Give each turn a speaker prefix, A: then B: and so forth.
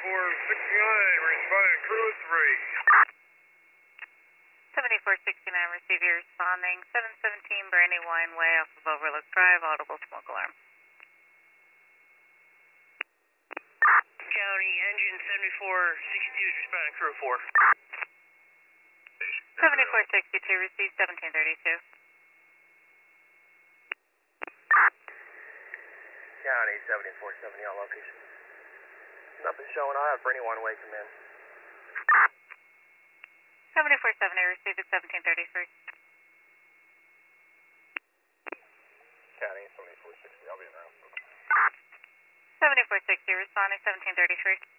A: responding crew
B: 7469, receive you responding 717 Brandywine Way off of Overlook Drive, audible smoke alarm.
A: County engine 7462 is responding crew 4.
B: 7462, receive 1732.
A: County 7470 on location. Nothing showing. I have Brandywine Way command.
B: 7470, receive at 1733.
A: County 7460, I'll be around.
B: 7460, responding 1733.